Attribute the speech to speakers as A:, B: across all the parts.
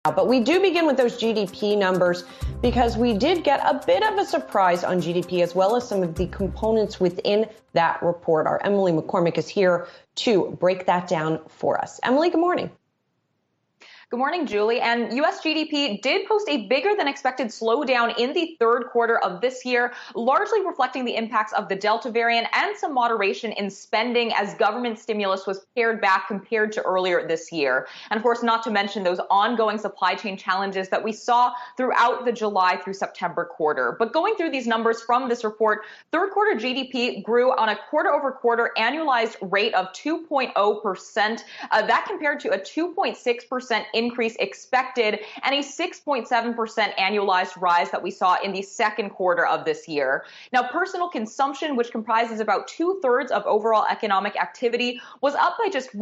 A: But we do begin with those GDP numbers because we did get a bit of a surprise on GDP as well as some of the components within that report. Our Emily McCormick is here to break that down for us. Emily, good morning.
B: Good morning, Julie. And U.S. GDP did post a bigger than expected slowdown in the third quarter of this year, largely reflecting the impacts of the Delta variant and some moderation in spending as government stimulus was pared back compared to earlier this year. And of course, not to mention those ongoing supply chain challenges that we saw throughout the July through September quarter. But going through these numbers from this report, third quarter GDP grew on a quarter over quarter annualized rate of 2.0%. That compared to a 2.6% increase expected and a 6.7% annualized rise that we saw in the second quarter of this year. Now, personal consumption, which comprises about 2/3 of overall economic activity, was up by just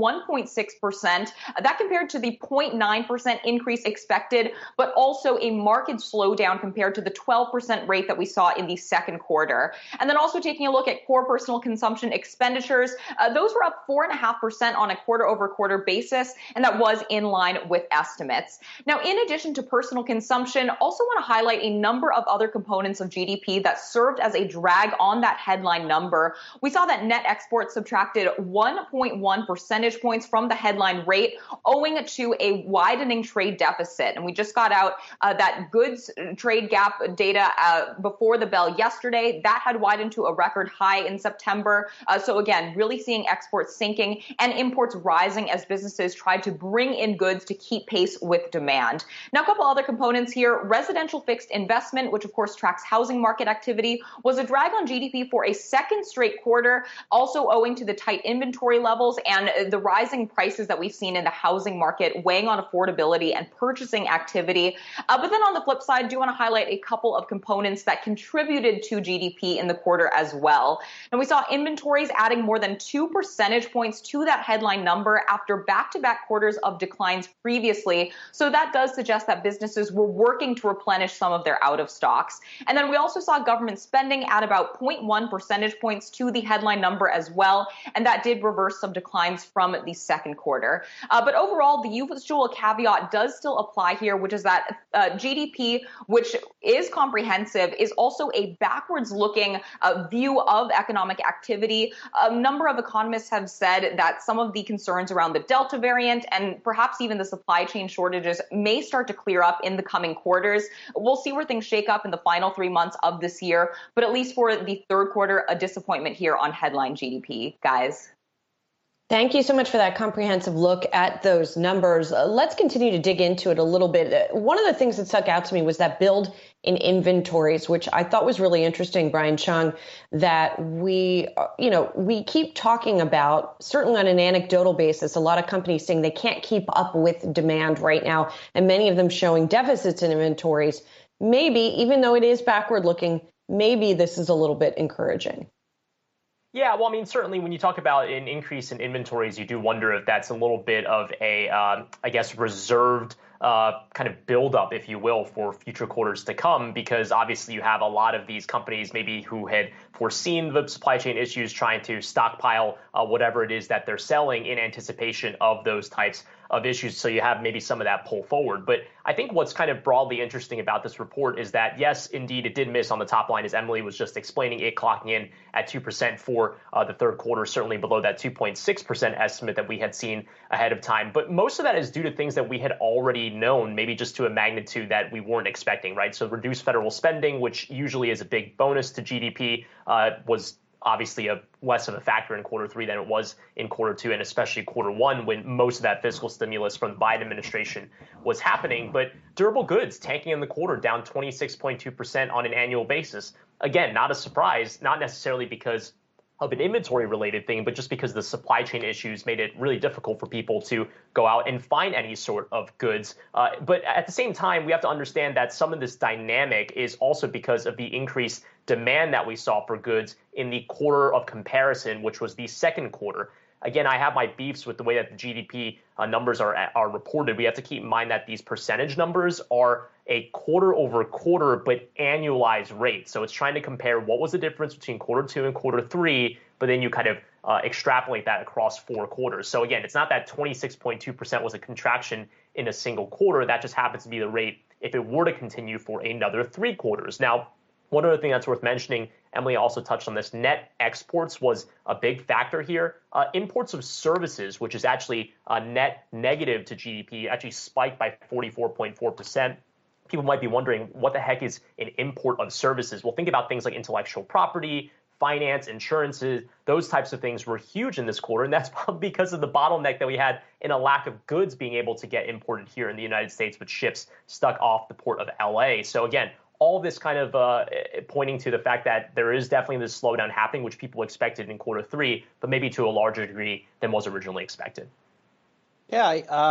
B: 1.6%. That compared to the 0.9% increase expected, but also a marked slowdown compared to the 12% rate that we saw in the second quarter. And then also taking a look at core personal consumption expenditures, those were up 4.5% on a quarter over quarter basis, and that was in line with estimates. Now, in addition to personal consumption, also want to highlight a number of other components of GDP that served as a drag on that headline number. We saw that net exports subtracted 1.1 percentage points from the headline rate, owing to a widening trade deficit. And we just got out that goods trade gap data before the bell yesterday. That had widened to a record high in September. So again, really seeing exports sinking and imports rising as businesses tried to bring in goods to keep pace with demand. Now, a couple other components here. Residential fixed investment, which of course tracks housing market activity, was a drag on GDP for a second straight quarter, also owing to the tight inventory levels and the rising prices that we've seen in the housing market, weighing on affordability and purchasing activity. But then on the flip side, I do want to highlight a couple of components that contributed to GDP in the quarter as well. And we saw inventories adding more than 2 percentage points to that headline number after back-to-back quarters of declines previously. So that does suggest that businesses were working to replenish some of their out of stocks. And then we also saw government spending add about 0.1 percentage points to the headline number as well. And that did reverse some declines from the second quarter. But overall, the usual caveat does still apply here, which is that GDP, which is comprehensive, is also a backwards looking view of economic activity. A number of economists have said that some of the concerns around the Delta variant and perhaps even the supply chain shortages may start to clear up in the coming quarters. We'll see where things shake up in the final 3 months of this year, but at least for the third quarter, a disappointment here on headline GDP, guys.
A: Thank you so much for that comprehensive look at those numbers. Let's continue to dig into it a little bit. One of the things that stuck out to me was that build in inventories, which I thought was really interesting, Brian Cheung, that we keep talking about, certainly on an anecdotal basis, a lot of companies saying they can't keep up with demand right now, and many of them showing deficits in inventories. Maybe, even though it is backward looking, maybe this is a little bit encouraging.
C: Yeah, well, I mean, certainly when you talk about an increase in inventories, you do wonder if that's a little bit of a, reserved kind of buildup, if you will, for future quarters to come, because obviously you have a lot of these companies maybe who had foreseen the supply chain issues, trying to stockpile whatever it is that they're selling in anticipation of those types of issues. So you have maybe some of that pull forward. But I think what's kind of broadly interesting about this report is that, yes, indeed, it did miss on the top line, as Emily was just explaining, it clocking in at 2% for the third quarter, certainly below that 2.6% estimate that we had seen ahead of time. But most of that is due to things that we had already known, maybe just to a magnitude that we weren't expecting, right? So reduced federal spending, which usually is a big bonus to GDP, was obviously less of a factor in quarter three than it was in quarter two, and especially quarter one, when most of that fiscal stimulus from the Biden administration was happening. But durable goods tanking in the quarter, down 26.2% on an annual basis. Again, not a surprise, not necessarily because of an inventory related thing, but just because the supply chain issues made it really difficult for people to go out and find any sort of goods. But at the same time, we have to understand that some of this dynamic is also because of the increased demand that we saw for goods in the quarter of comparison, which was the second quarter. Again, I have my beefs with the way that the GDP numbers are reported. We have to keep in mind that these percentage numbers are a quarter over quarter, but annualized rate. So it's trying to compare what was the difference between quarter two and quarter three, but then you kind of extrapolate that across 4 quarters. So again, it's not that 26.2% was a contraction in a single quarter. That just happens to be the rate if it were to continue for another 3 quarters. Now, one other thing that's worth mentioning, Emily also touched on this, net exports was a big factor here. Imports of services, which is actually net negative to GDP, actually spiked by 44.4%. People might be wondering, what the heck is an import of services? Well, think about things like intellectual property, finance, insurances. Those types of things were huge in this quarter, and that's probably because of the bottleneck that we had in a lack of goods being able to get imported here in the United States with ships stuck off the port of LA. So again, all this kind of pointing to the fact that there is definitely this slowdown happening, which people expected in quarter 3, but maybe to a larger degree than was originally expected.
D: Yeah,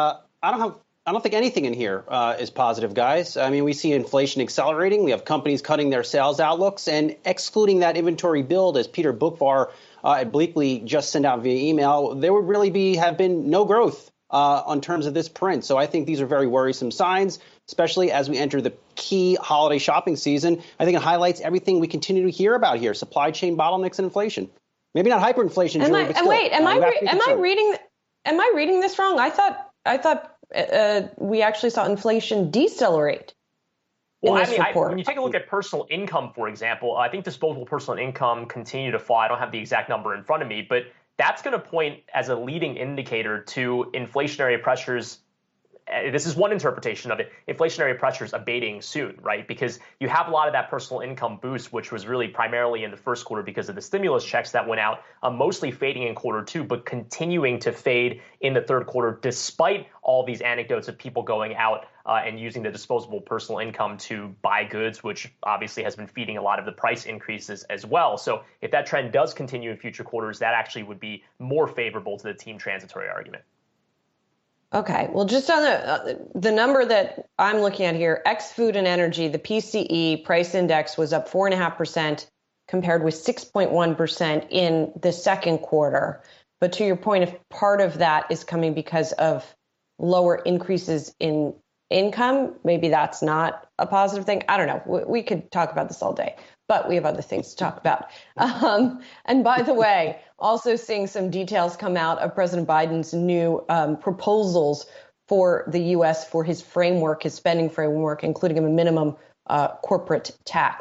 D: I don't think anything in here is positive, guys. I mean, we see inflation accelerating. We have companies cutting their sales outlooks, and excluding that inventory build, as Peter Bookvar at Bleakley just sent out via email, there would really have been no growth on terms of this print. So I think these are very worrisome signs, especially as we enter the key holiday shopping season. I think it highlights everything we continue to hear about here: supply chain bottlenecks and inflation. Maybe not hyperinflation, Julie, but still.
A: Wait, am I reading this wrong? I thought we actually saw inflation decelerate.
C: Well, I mean, when you take a look at personal income, for example, I think disposable personal income continued to fall. I don't have the exact number in front of me, but that's going to point as a leading indicator to inflationary pressures. This is one interpretation of it, inflationary pressures abating soon, right? Because you have a lot of that personal income boost, which was really primarily in the first quarter because of the stimulus checks that went out, mostly fading in quarter 2, but continuing to fade in the third quarter, despite all these anecdotes of people going out and using the disposable personal income to buy goods, which obviously has been feeding a lot of the price increases as well. So if that trend does continue in future quarters, that actually would be more favorable to the team transitory argument.
A: Okay, well, just on the number that I'm looking at here, ex food and energy, the PCE price index was up 4.5% compared with 6.1% in the second quarter. But to your point, if part of that is coming because of lower increases in income, maybe that's not a positive thing. I don't know. We could talk about this all day, but we have other things to talk about. And by the way, also seeing some details come out of President Biden's new proposals for the U.S. for his framework, his spending framework, including a minimum corporate tax.